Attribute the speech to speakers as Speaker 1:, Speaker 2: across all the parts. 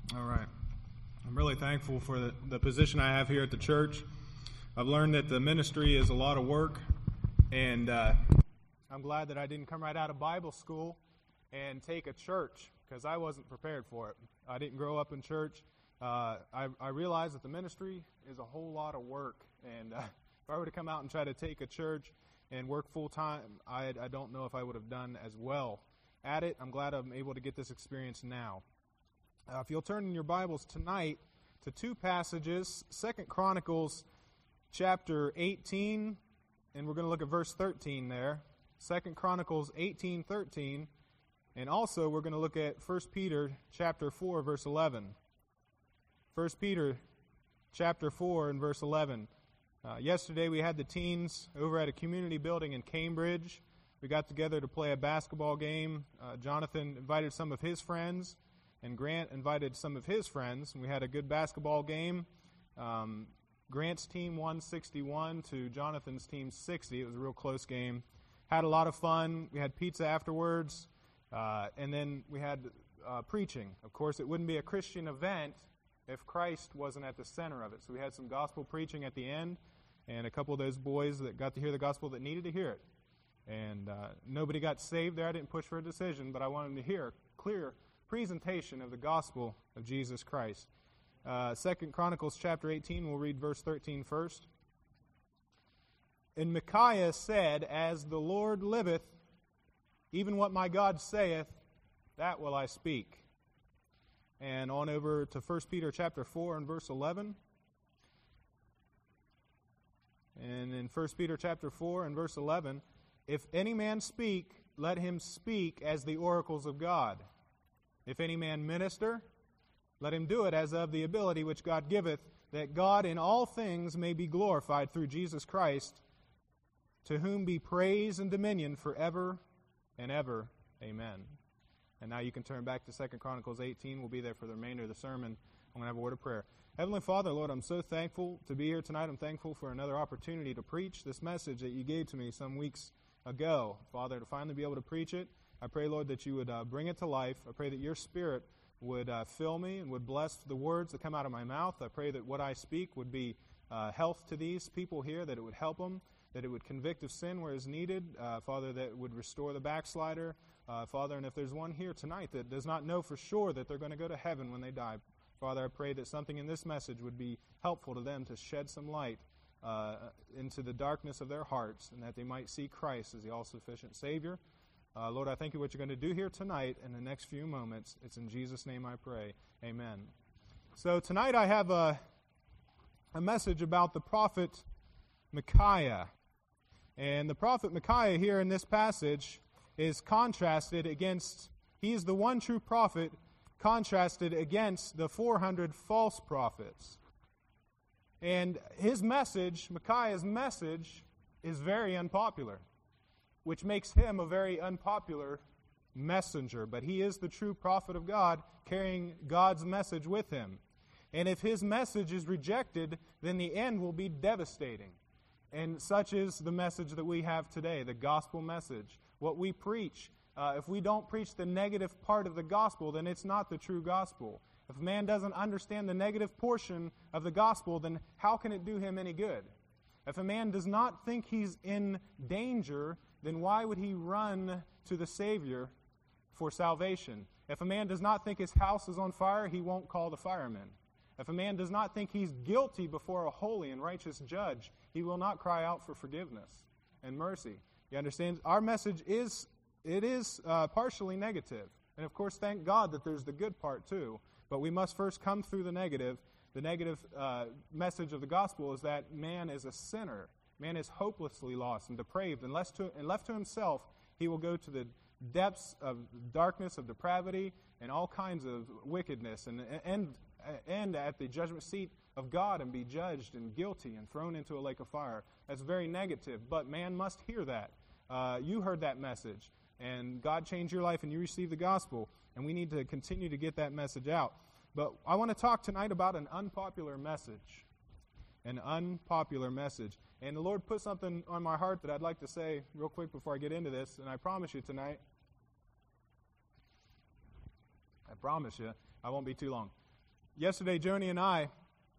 Speaker 1: All right. I'm really thankful for the position I have here at the church. I've learned that the ministry is a lot of work, and I'm glad that I didn't come right out of Bible school and take a church, because I wasn't prepared for it. I didn't grow up in church. I realized that the ministry is a whole lot of work, and if I were to come out and try to take a church and work full-time, I don't know if I would have done as well at it. I'm glad I'm able to get this experience now. If you'll turn in your Bibles tonight to two passages, 2 Chronicles chapter 18, and we're going to look at verse 13 there. 2 Chronicles 18:13, and also we're going to look at 1 Peter chapter 4, verse 11. 1 Peter chapter 4 and verse 11. Yesterday we had the teens over at a community building in Cambridge. We got together to play a basketball game. Jonathan invited some of his friends, and Grant invited some of his friends, and we had a good basketball game. Grant's team won 61 to Jonathan's team 60. It was a real close game. Had a lot of fun. We had pizza afterwards, and then we had preaching. Of course, it wouldn't be a Christian event if Christ wasn't at the center of it. So we had some gospel preaching at the end, and a couple of those boys that got to hear the gospel that needed to hear it. And nobody got saved there. I didn't push for a decision, but I wanted them to hear a clear presentation of the gospel of Jesus Christ. 2 Chronicles chapter 18, we'll read verse 13 first. And Micaiah said, As the Lord liveth, even what my God saith, that will I speak. And on over to 1 Peter chapter 4 and verse 11. And in 1 Peter chapter 4 and verse 11, If any man speak, let him speak as the oracles of God. If any man minister, let him do it as of the ability which God giveth, that God in all things may be glorified through Jesus Christ, to whom be praise and dominion forever and ever. Amen. And now you can turn back to 2 Chronicles 18. We'll be there for the remainder of the sermon. I'm going to have a word of prayer. Heavenly Father, Lord, I'm so thankful to be here tonight. I'm thankful for another opportunity to preach this message that you gave to me some weeks ago. Father, to finally be able to preach it, I pray, Lord, that you would bring it to life. I pray that your Spirit would fill me and would bless the words that come out of my mouth. I pray that what I speak would be health to these people here, that it would help them, that it would convict of sin where is needed. Father, that it would restore the backslider. Father, and if there's one here tonight that does not know for sure that they're going to go to heaven when they die, Father, I pray that something in this message would be helpful to them to shed some light into the darkness of their hearts, and that they might see Christ as the all-sufficient Savior. Lord, I thank you for what you're going to do here tonight in the next few moments. It's in Jesus' name I pray. Amen. So tonight I have a message about the prophet Micaiah. And the prophet Micaiah here in this passage is contrasted against, he is the one true prophet contrasted against the 400 false prophets. And his message, Micaiah's message, is very unpopular, which makes him a very unpopular messenger. But he is the true prophet of God, carrying God's message with him. And if his message is rejected, then the end will be devastating. And such is the message that we have today, the gospel message. What we preach, if we don't preach the negative part of the gospel, then it's not the true gospel. If a man doesn't understand the negative portion of the gospel, then how can it do him any good? If a man does not think he's in danger, then why would he run to the Savior for salvation? If a man does not think his house is on fire, he won't call the firemen. If a man does not think he's guilty before a holy and righteous judge, he will not cry out for forgiveness and mercy. You understand? Our message is partially negative. And of course, thank God that there's the good part too. But we must first come through the negative. The negative message of the gospel is that man is a sinner. Man is hopelessly lost and depraved. And left to himself, he will go to the depths of darkness, of depravity, and all kinds of wickedness, and end at the judgment seat of God and be judged and guilty and thrown into a lake of fire. That's very negative, but man must hear that. You heard that message, and God changed your life, and you received the gospel, and we need to continue to get that message out. But I want to talk tonight about an unpopular message. An unpopular message. And the Lord put something on my heart that I'd like to say real quick before I get into this, and I promise you tonight, I won't be too long. Yesterday, Joni and I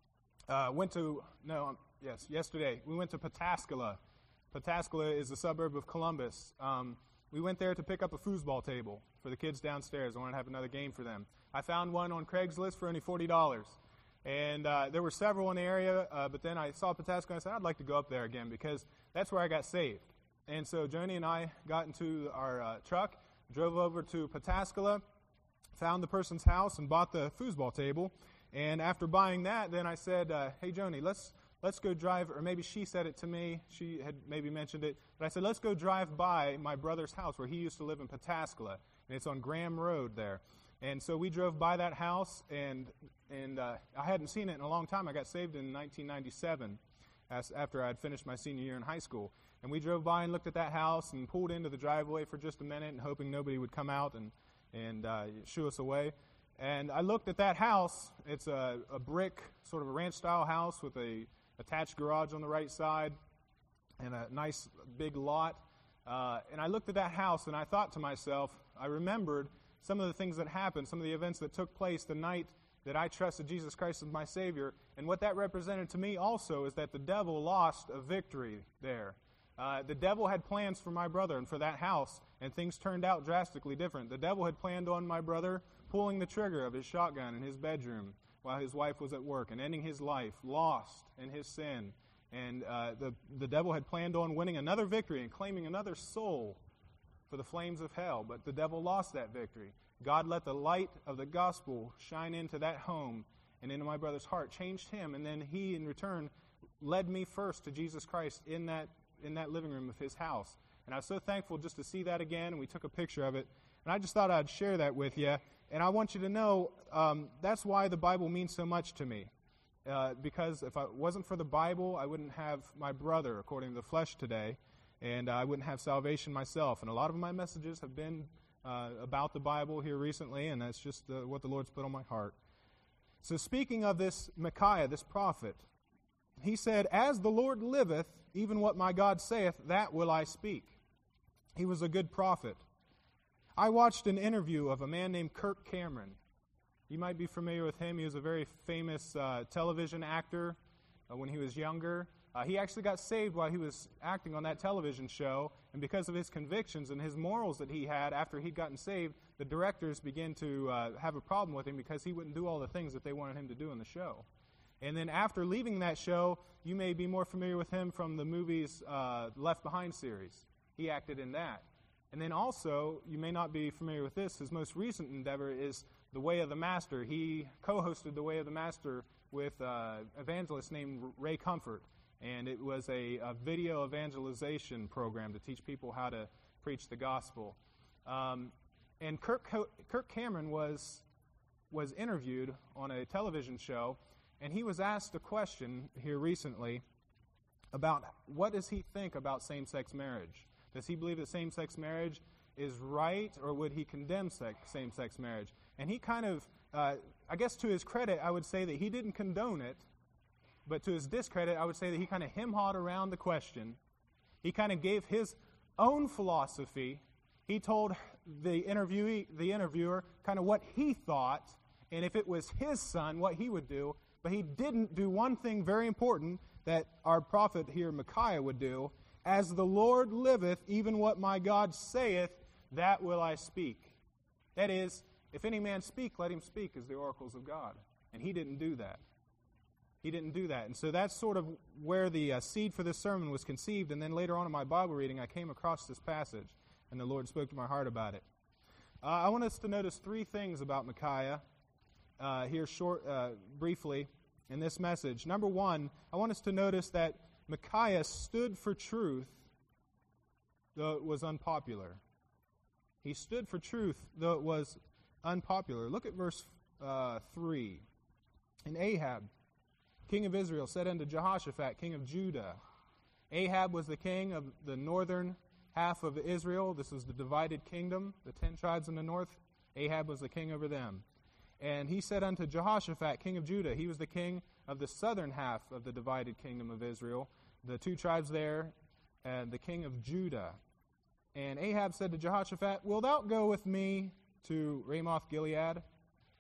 Speaker 1: yesterday we went to Pataskala. Pataskala is a suburb of Columbus. We went there to pick up a foosball table for the kids downstairs. I wanted to have another game for them. I found one on Craigslist for only $40. And there were several in the area, but then I saw Pataskala and I said, I'd like to go up there again because that's where I got saved. And so Joni and I got into our truck, drove over to Pataskala, found the person's house and bought the foosball table. And after buying that, then I said, hey, Joni, let's go drive, or maybe she said it to me. She had maybe mentioned it. But I said, let's go drive by my brother's house where he used to live in Pataskala. And it's on Graham Road there. And so we drove by that house, and I hadn't seen it in a long time. I got saved in 1997 after I had finished my senior year in high school. And we drove by and looked at that house and pulled into the driveway for just a minute and hoping nobody would come out and shoo us away. And I looked at that house. It's a brick, sort of a ranch-style house with a attached garage on the right side and a nice big lot. And I looked at that house and I thought to myself, I remembered some of the things that happened, some of the events that took place the night that I trusted Jesus Christ as my Savior. And what that represented to me also is that the devil lost a victory there. The devil had plans for my brother and for that house, and things turned out drastically different. The devil had planned on my brother pulling the trigger of his shotgun in his bedroom while his wife was at work and ending his life, lost in his sin. And the devil had planned on winning another victory and claiming another soul for the flames of hell, but the devil lost that victory. God let the light of the gospel shine into that home and into my brother's heart, changed him, and then he, in return, led me first to Jesus Christ in that living room of his house. And I was so thankful just to see that again, and we took a picture of it. And I just thought I'd share that with you. And I want you to know that's why the Bible means so much to me. Because if it wasn't for the Bible, I wouldn't have my brother, according to the flesh today, and I wouldn't have salvation myself. And a lot of my messages have been about the Bible here recently, and that's just what the Lord's put on my heart. So speaking of this Micaiah, this prophet, he said, as the Lord liveth, even what my God saith, that will I speak. He was a good prophet. I watched an interview of a man named Kirk Cameron. You might be familiar with him. He was a very famous television actor when he was younger. He actually got saved while he was acting on that television show, and because of his convictions and his morals that he had after he'd gotten saved, the directors began to have a problem with him because he wouldn't do all the things that they wanted him to do in the show. And then after leaving that show, you may be more familiar with him from the movie's Left Behind series. He acted in that. And then also, you may not be familiar with this, his most recent endeavor is The Way of the Master. He co-hosted The Way of the Master with an evangelist named Ray Comfort. And it was a video evangelization program to teach people how to preach the gospel. And Kirk Cameron was interviewed on a television show, and he was asked a question here recently about what does he think about same-sex marriage. Does he believe that same-sex marriage is right, or would he condemn same-sex marriage? And he kind of, I guess to his credit, I would say that he didn't condone it, but to his discredit, I would say that he kind of hem-hawed around the question. He kind of gave his own philosophy. He told the interviewer kind of what he thought, and if it was his son, what he would do. But he didn't do one thing very important that our prophet here, Micaiah, would do. As the Lord liveth, even what my God saith, that will I speak. That is, if any man speak, let him speak as the oracles of God. And he didn't do that. He didn't do that. And so that's sort of where the seed for this sermon was conceived. And then later on in my Bible reading, I came across this passage, and the Lord spoke to my heart about it. I want us to notice three things about Micaiah here briefly in this message. Number one, I want us to notice that Micaiah stood for truth, though it was unpopular. He stood for truth, though it was unpopular. Look at verse 3. And Ahab, king of Israel, said unto Jehoshaphat, king of Judah. Ahab was the king of the northern half of Israel. This was the divided kingdom, the 10 tribes in the north. Ahab was the king over them. And he said unto Jehoshaphat, king of Judah, he was the king of the southern half of the divided kingdom of Israel, the 2 tribes there, and the king of Judah. And Ahab said to Jehoshaphat, wilt thou go with me to Ramoth Gilead?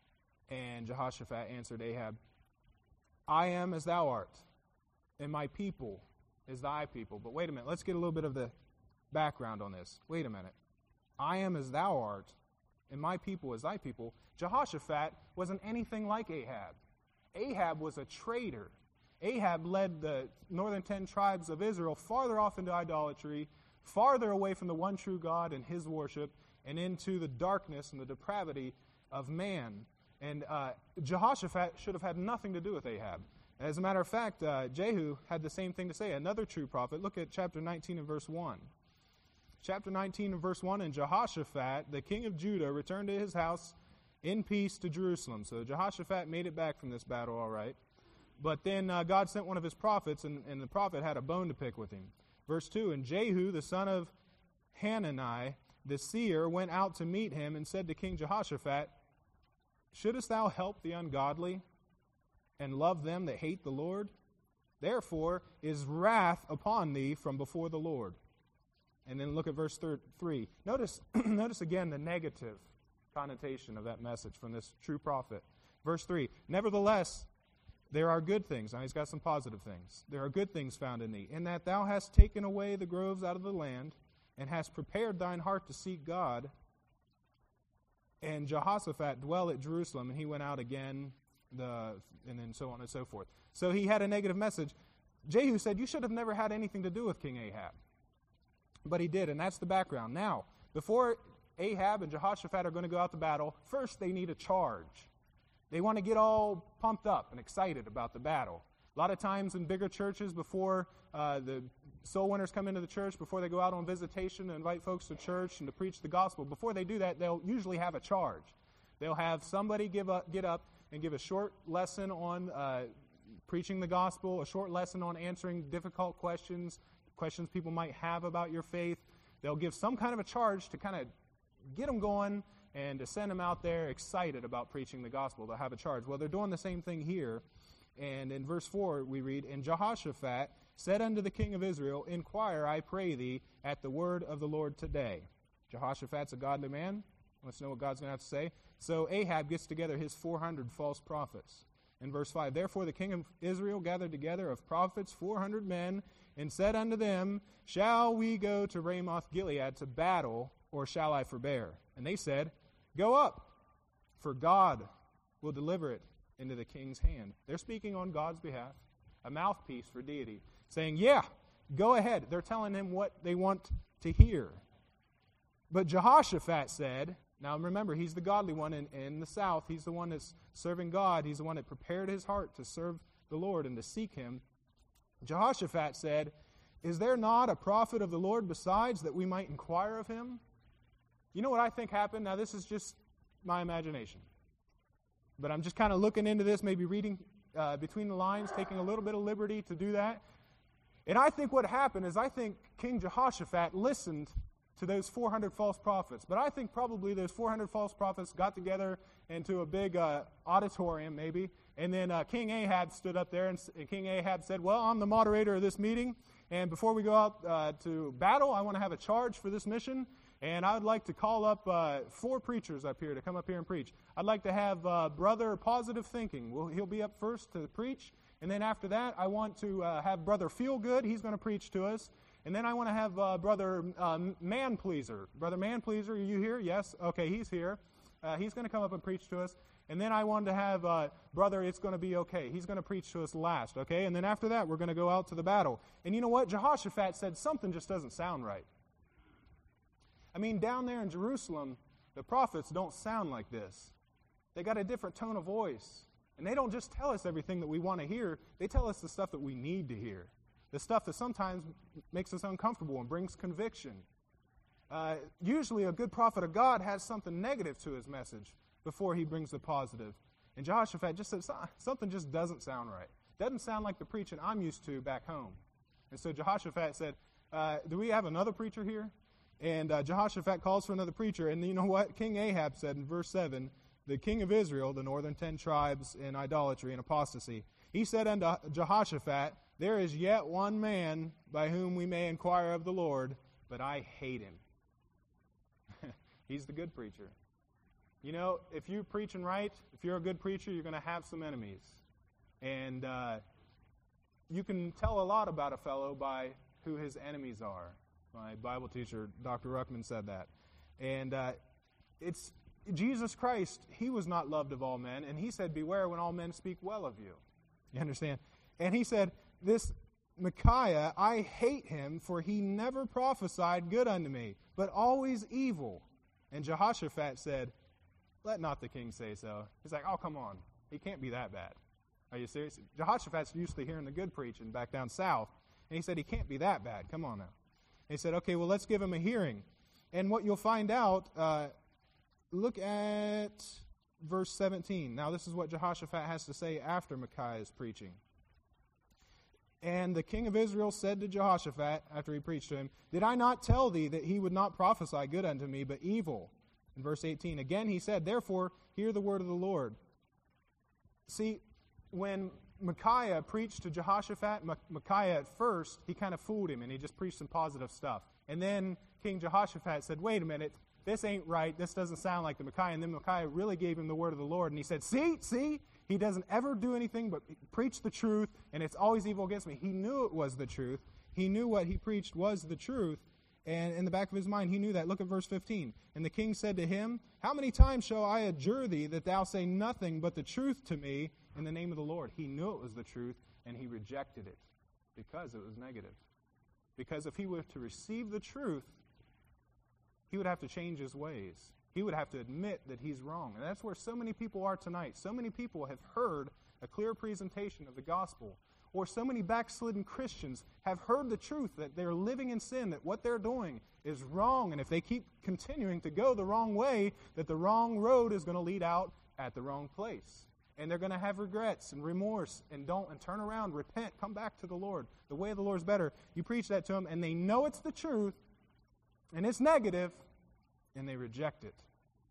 Speaker 1: And Jehoshaphat answered Ahab, I am as thou art, and my people is thy people. But wait a minute, let's get a little bit of the background on this. Wait a minute. I am as thou art, and my people is thy people. Jehoshaphat wasn't anything like Ahab. Ahab was a traitor. Ahab led the northern 10 tribes of Israel farther off into idolatry, farther away from the one true God and his worship, and into the darkness and the depravity of man. And Jehoshaphat should have had nothing to do with Ahab. As a matter of fact, Jehu had the same thing to say, another true prophet. Look at chapter 19 and verse 1. Chapter 19 and verse 1, and Jehoshaphat, the king of Judah, returned to his house in peace to Jerusalem. So Jehoshaphat made it back from this battle all right. But then God sent one of his prophets, and the prophet had a bone to pick with him. Verse 2, and Jehu, the son of Hanani, the seer, went out to meet him and said to King Jehoshaphat, shouldest thou help the ungodly and love them that hate the Lord? Therefore is wrath upon thee from before the Lord. And then look at verse 3. Notice again the negative connotation of that message from this true prophet. Verse 3, nevertheless, there are good things. Now he's got some positive things. There are good things found in thee, in that thou hast taken away the groves out of the land, and hast prepared thine heart to seek God. And Jehoshaphat dwell at Jerusalem, and he went out again, and then so on and so forth. So he had a negative message. Jehu said, you should have never had anything to do with King Ahab. But he did, and that's the background. Now, before Ahab and Jehoshaphat are going to go out to battle, first they need a charge. They want to get all pumped up and excited about the battle. A lot of times in bigger churches, before the soul winners come into the church, before they go out on visitation and invite folks to church and to preach the gospel, before they do that, they'll usually have a charge. They'll have somebody get up and give a short lesson on preaching the gospel, a short lesson on answering difficult questions people might have about your faith. They'll give some kind of a charge to kind of get them going and to send them out there excited about preaching the gospel. They'll have a charge. Well, they're doing the same thing here. And in verse 4 we read, and Jehoshaphat said unto the king of Israel, inquire, I pray thee, at the word of the Lord today. Jehoshaphat's a godly man. Let's know what God's going to have to say. So Ahab gets together his 400 false prophets. In verse 5, therefore the king of Israel gathered together of prophets 400 men, and said unto them, shall we go to Ramoth Gilead to battle, or shall I forbear? And they said, go up, for God will deliver it into the king's hand. They're speaking on God's behalf, a mouthpiece for deity, saying, yeah, go ahead. They're telling him what they want to hear. But Jehoshaphat said, now remember, he's the godly one in the south. He's the one that's serving God. He's the one that prepared his heart to serve the Lord and to seek him. Jehoshaphat said, is there not a prophet of the Lord besides, that we might inquire of him? You know what I think happened? Now this is just my imagination. But I'm just kind of looking into this, maybe reading between the lines, taking a little bit of liberty to do that. And I think what happened is I think King Jehoshaphat listened to those 400 false prophets. But I think probably those 400 false prophets got together into a big auditorium maybe, and then King Ahab stood up there, and King Ahab said, well, I'm the moderator of this meeting, and before we go out to battle, I want to have a charge for this mission, and I would like to call up 4 preachers up here to come up here and preach. I'd like to have Brother Positive Thinking. He'll be up first to preach, and then after that, I want to have Brother Feel Good. He's going to preach to us. And then I want to have Brother Man Pleaser. Brother Man Pleaser, are you here? Yes? Okay, he's here. He's going to come up and preach to us. And then I wanted to have Brother It's Going to Be Okay. He's going to preach to us last, okay? And then after that, we're going to go out to the battle. And you know what? Jehoshaphat said something just doesn't sound right. I mean, down there in Jerusalem, the prophets don't sound like this. They got a different tone of voice. And they don't just tell us everything that we want to hear. They tell us the stuff that we need to hear. The stuff that sometimes makes us uncomfortable and brings conviction. Usually a good prophet of God has something negative to his message before he brings the positive. And Jehoshaphat just said, something just doesn't sound right. Doesn't sound like the preaching I'm used to back home. And so Jehoshaphat said, do we have another preacher here? And Jehoshaphat calls for another preacher. And you know what? King Ahab said in verse 7, the king of Israel, the northern 10 tribes in idolatry and apostasy, he said unto Jehoshaphat, there is yet one man by whom we may inquire of the Lord, but I hate him. He's the good preacher. You know, if you're preaching right, if you're a good preacher, you're going to have some enemies. And you can tell a lot about a fellow by who his enemies are. My Bible teacher, Dr. Ruckman, said that. And it's Jesus Christ, he was not loved of all men, and he said, beware when all men speak well of you. You understand? And he said, this Micaiah, I hate him, for he never prophesied good unto me, but always evil. And Jehoshaphat said, let not the king say so. He's like, oh, come on. He can't be that bad. Are you serious? Jehoshaphat's used to hearing the good preaching back down south. And he said, he can't be that bad. Come on now. And he said, okay, well, let's give him a hearing. And what you'll find out, look at verse 17. Now, this is what Jehoshaphat has to say after Micaiah's preaching. And the king of Israel said to Jehoshaphat, after he preached to him, did I not tell thee that he would not prophesy good unto me, but evil? In verse 18, again he said, therefore, hear the word of the Lord. See, when Micaiah preached to Jehoshaphat, Micaiah at first, he kind of fooled him, and he just preached some positive stuff. And then King Jehoshaphat said, wait a minute, this ain't right, this doesn't sound like the Micaiah. And then Micaiah really gave him the word of the Lord, and he said, see, he doesn't ever do anything but preach the truth, and it's always evil against me. He knew it was the truth. He knew what he preached was the truth, and in the back of his mind, he knew that. Look at verse 15. And the king said to him, how many times shall I adjure thee that thou say nothing but the truth to me in the name of the Lord? He knew it was the truth, and he rejected it because it was negative. Because if he were to receive the truth, he would have to change his ways. He would have to admit that he's wrong. And that's where so many people are tonight. So many people have heard a clear presentation of the gospel. Or so many backslidden Christians have heard the truth that they're living in sin, that what they're doing is wrong. And if they keep continuing to go the wrong way, that the wrong road is going to lead out at the wrong place. And they're going to have regrets and remorse and turn around, repent, come back to the Lord. The way of the Lord is better. You preach that to them, and they know it's the truth, and it's negative, and they reject it.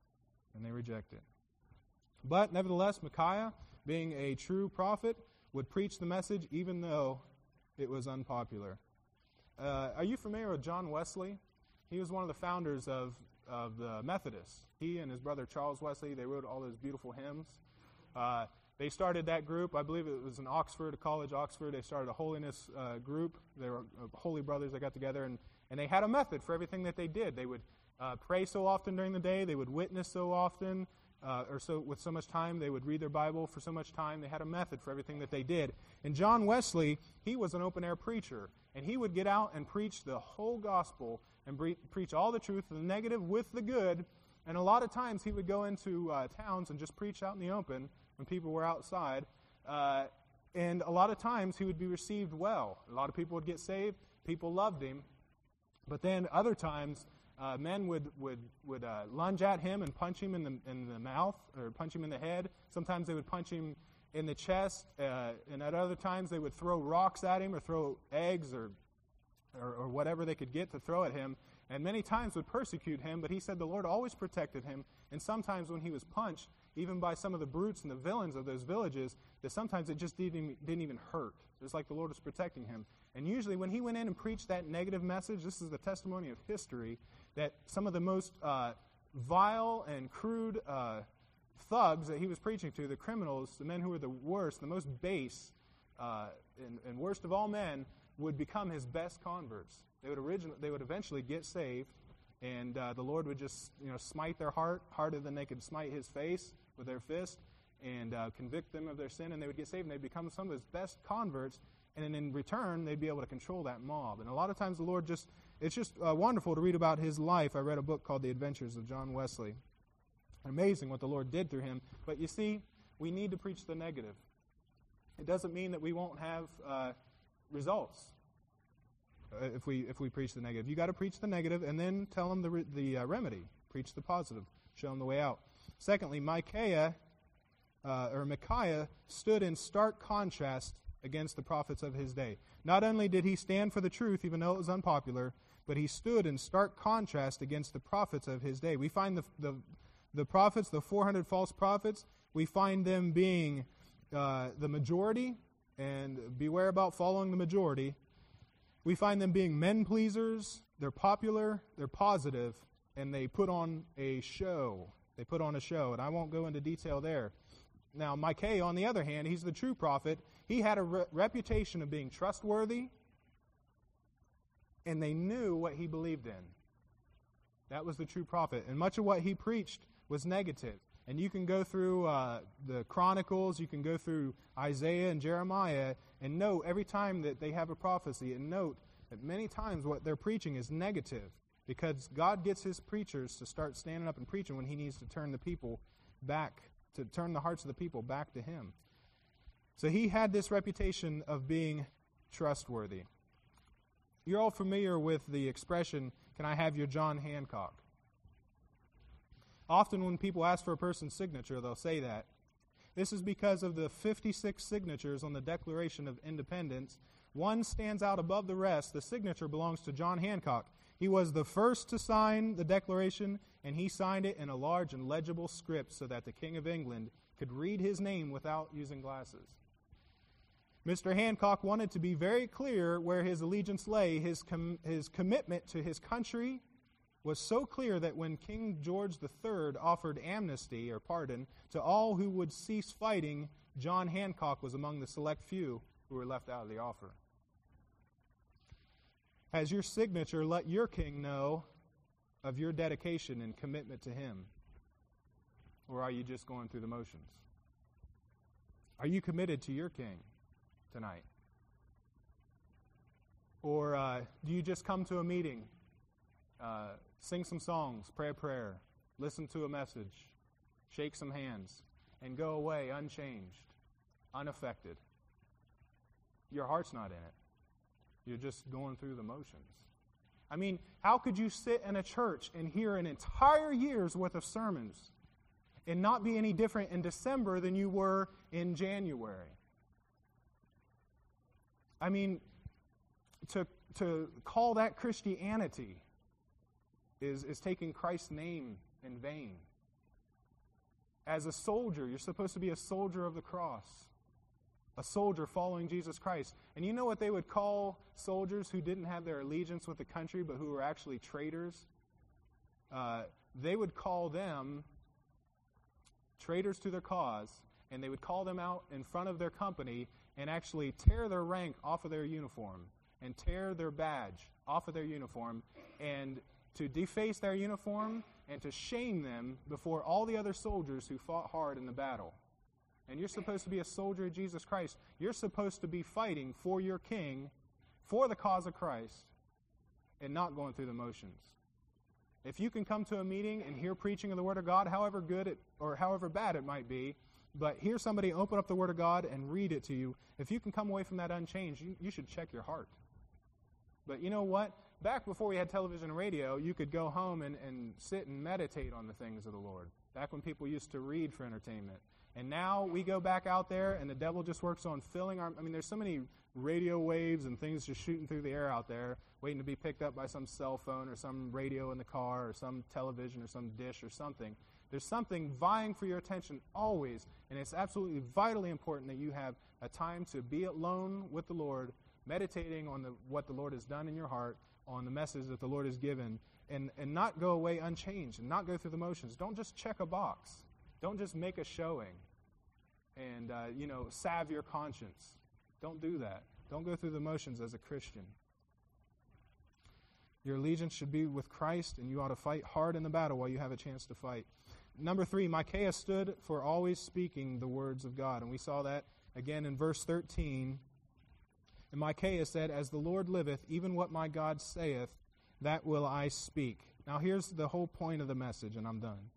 Speaker 1: But nevertheless, Micaiah, being a true prophet, would preach the message even though it was unpopular. Are you familiar with John Wesley? He was one of the founders of the Methodists. He and his brother Charles Wesley, they wrote all those beautiful hymns. They started that group, I believe it was in Oxford, College Oxford. They started a holiness group. They were holy brothers that got together, and they had a method for everything that they did. They would pray so often during the day. They would witness so often, with so much time. They would read their Bible for so much time. They had a method for everything that they did. And John Wesley, he was an open-air preacher, and he would get out and preach the whole gospel and preach all the truth, the negative with the good. And a lot of times he would go into towns and just preach out in the open when people were outside. And a lot of times he would be received well. A lot of people would get saved. People loved him. But then other times, men would lunge at him and punch him in the mouth or punch him in the head. Sometimes they would punch him in the chest, and at other times they would throw rocks at him or throw eggs or whatever they could get to throw at him. And many times would persecute him, but he said the Lord always protected him. And sometimes when he was punched, even by some of the brutes and the villains of those villages, that sometimes it just didn't even hurt. It was like the Lord was protecting him. And usually when he went in and preached that negative message, this is the testimony of history, that some of the most vile and crude thugs that he was preaching to, the criminals, the men who were the worst, the most base, and worst of all men, would become his best converts. They would eventually get saved, and the Lord would just smite their heart harder than they could smite his face with their fist, and convict them of their sin, and they would get saved, and they'd become some of his best converts, and then in return, they'd be able to control that mob. And a lot of times the Lord it's just wonderful to read about his life. I read a book called The Adventures of John Wesley. Amazing what the Lord did through him. But you see, we need to preach the negative. It doesn't mean that we won't have results if we preach the negative. You got to preach the negative and then tell them the remedy. Preach the positive. Show them the way out. Secondly, Micaiah stood in stark contrast against the prophets of his day. Not only did he stand for the truth, even though it was unpopular, but he stood in stark contrast against the prophets of his day. We find the prophets, the 400 false prophets, we find them being the majority, and beware about following the majority. We find them being men pleasers. They're popular, they're positive, and they put on a show. They put on a show, and I won't go into detail there. Now, Micaiah, on the other hand, he's the true prophet. He had a reputation of being trustworthy, and they knew what he believed in. That was the true prophet. And much of what he preached was negative. And you can go through the Chronicles, you can go through Isaiah and Jeremiah, and note every time that they have a prophecy, and note that many times what they're preaching is negative, because God gets his preachers to start standing up and preaching when he needs to turn the people back, to turn the hearts of the people back to him. So he had this reputation of being trustworthy. You're all familiar with the expression, "Can I have your John Hancock?" Often when people ask for a person's signature, they'll say that. This is because of the 56 signatures on the Declaration of Independence. One stands out above the rest. The signature belongs to John Hancock. He was the first to sign the Declaration, and he signed it in a large and legible script so that the King of England could read his name without using glasses. Mr. Hancock wanted to be very clear where his allegiance lay. His commitment to his country was so clear that when King George III offered amnesty or pardon to all who would cease fighting, John Hancock was among the select few who were left out of the offer. Has your signature let your king know of your dedication and commitment to him? Or are you just going through the motions? Are you committed to your king tonight? Or do you just come to a meeting, sing some songs, pray a prayer, listen to a message, shake some hands, and go away unchanged, unaffected? Your heart's not in it. You're just going through the motions. I mean, how could you sit in a church and hear an entire year's worth of sermons and not be any different in December than you were in January? I mean, to call that Christianity is taking Christ's name in vain. As a soldier, you're supposed to be a soldier of the cross, a soldier following Jesus Christ. And you know what they would call soldiers who didn't have their allegiance with the country but who were actually traitors? They would call them traitors to their cause, and they would call them out in front of their company and actually tear their rank off of their uniform and tear their badge off of their uniform and to deface their uniform and to shame them before all the other soldiers who fought hard in the battle. And you're supposed to be a soldier of Jesus Christ. You're supposed to be fighting for your king, for the cause of Christ, and not going through the motions. If you can come to a meeting and hear preaching of the Word of God, however good it or however bad it might be, but hear somebody open up the Word of God and read it to you, if you can come away from that unchanged, you should check your heart. But you know what? Back before we had television and radio, you could go home and sit and meditate on the things of the Lord. Back when people used to read for entertainment. And now we go back out there and the devil just works on filling our... I mean, there's so many radio waves and things just shooting through the air out there, waiting to be picked up by some cell phone or some radio in the car or some television or some dish or something. There's something vying for your attention always, and it's absolutely vitally important that you have a time to be alone with the Lord, meditating on what the Lord has done in your heart, on the message that the Lord has given, and not go away unchanged and not go through the motions. Don't just check a box. Don't just make a showing and, salve your conscience. Don't do that. Don't go through the motions as a Christian. Your allegiance should be with Christ, and you ought to fight hard in the battle while you have a chance to fight. Number 3, Micaiah stood for always speaking the words of God. And we saw that again in verse 13. And Micaiah said, "As the Lord liveth, even what my God saith, that will I speak." Now here's the whole point of the message, and I'm done.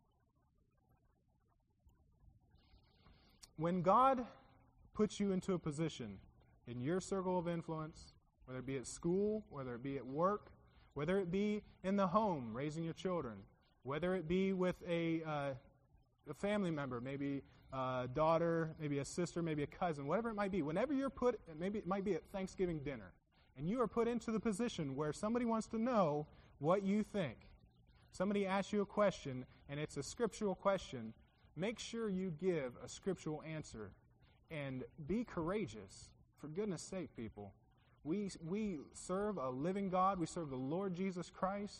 Speaker 1: When God puts you into a position in your circle of influence, whether it be at school, whether it be at work, whether it be in the home, raising your children, whether it be with a family member, maybe a daughter, maybe a sister, maybe a cousin, whatever it might be, whenever you're put, maybe it might be at Thanksgiving dinner, and you are put into the position where somebody wants to know what you think. Somebody asks you a question, and it's a scriptural question. Make sure you give a scriptural answer, and be courageous. For goodness sake, people. We serve a living God. We serve the Lord Jesus Christ.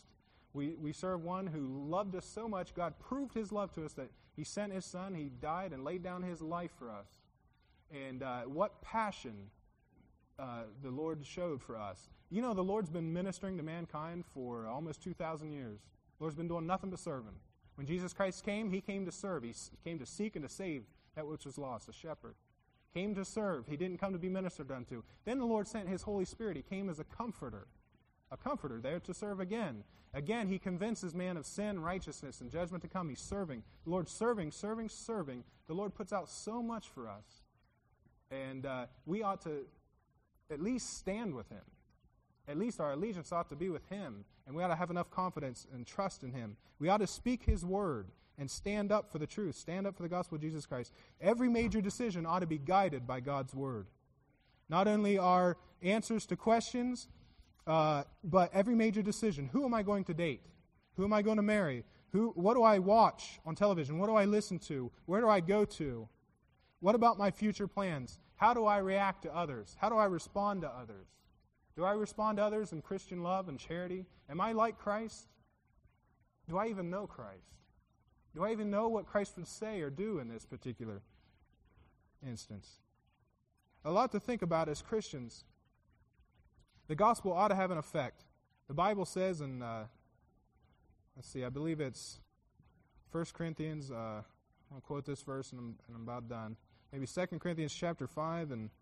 Speaker 1: We serve one who loved us so much. God proved his love to us that he sent his Son. He died and laid down his life for us. And what passion the Lord showed for us. You know, the Lord's been ministering to mankind for almost 2,000 years. The Lord's been doing nothing but serving. When Jesus Christ came, he came to serve. He came to seek and to save that which was lost, a shepherd. Came to serve. He didn't come to be ministered unto. Then the Lord sent his Holy Spirit. He came as a comforter there to serve again. Again, he convinces man of sin, righteousness, and judgment to come. He's serving. The Lord serving. The Lord puts out so much for us. And we ought to at least stand with him. At least our allegiance ought to be with him. And we ought to have enough confidence and trust in him. We ought to speak his word and stand up for the truth. Stand up for the gospel of Jesus Christ. Every major decision ought to be guided by God's word. Not only our answers to questions, but every major decision. Who am I going to date? Who am I going to marry? What do I watch on television? What do I listen to? Where do I go to? What about my future plans? How do I react to others? How do I respond to others? Do I respond to others in Christian love and charity? Am I like Christ? Do I even know Christ? Do I even know what Christ would say or do in this particular instance? A lot to think about as Christians. The gospel ought to have an effect. The Bible says in, I believe it's 1 Corinthians, I'll quote this verse and I'm about done. Maybe 2 Corinthians chapter 5 and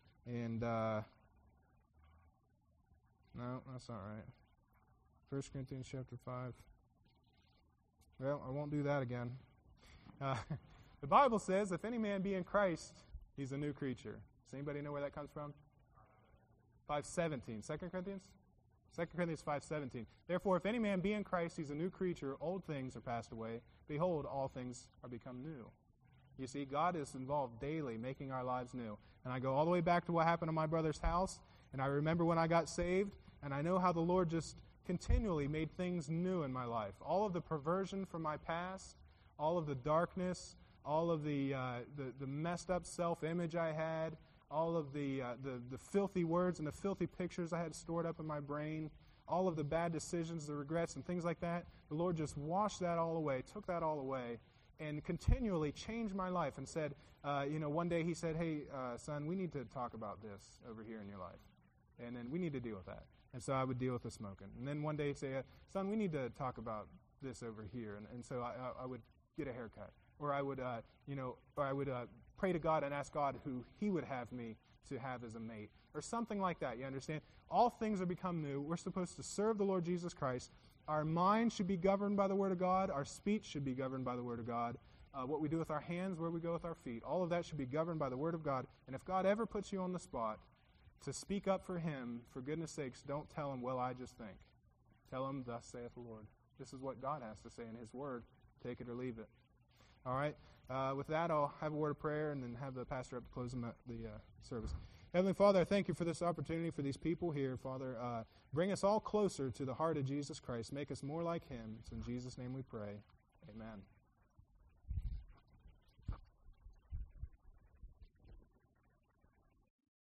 Speaker 1: no, that's not right. 1 Corinthians chapter 5. Well, I won't do that again. The Bible says, if any man be in Christ, he's a new creature. Does anybody know where that comes from? 5:17. 2 Corinthians? 2 Corinthians 5:17. Therefore, if any man be in Christ, he's a new creature. Old things are passed away. Behold, all things are become new. You see, God is involved daily, making our lives new. And I go all the way back to what happened in my brother's house, and I remember when I got saved, and I know how the Lord just continually made things new in my life. All of the perversion from my past, all of the darkness, all of the messed up self-image I had, all of the filthy words and the filthy pictures I had stored up in my brain, all of the bad decisions, the regrets, and things like that, the Lord just washed that all away, took that all away, and continually changed my life and said, one day he said, hey, son, we need to talk about this over here in your life. And then we need to deal with that. And so I would deal with the smoking. And then one day he'd say, son, we need to talk about this over here. And so I would get a haircut. Or I would, pray to God and ask God who he would have me to have as a mate. Or something like that, you understand? All things have become new. We're supposed to serve the Lord Jesus Christ. Our mind should be governed by the Word of God. Our speech should be governed by the Word of God. What we do with our hands, where we go with our feet, all of that should be governed by the Word of God. And if God ever puts you on the spot to speak up for him, for goodness sakes, don't tell him, well, I just think. Tell him, thus saith the Lord. This is what God has to say in his Word. Take it or leave it. All right? With that, I'll have a word of prayer and then have the pastor up to close the service. Heavenly Father, I thank you for this opportunity for these people here. Father, bring us all closer to the heart of Jesus Christ. Make us more like him. It's in Jesus' name we pray. Amen.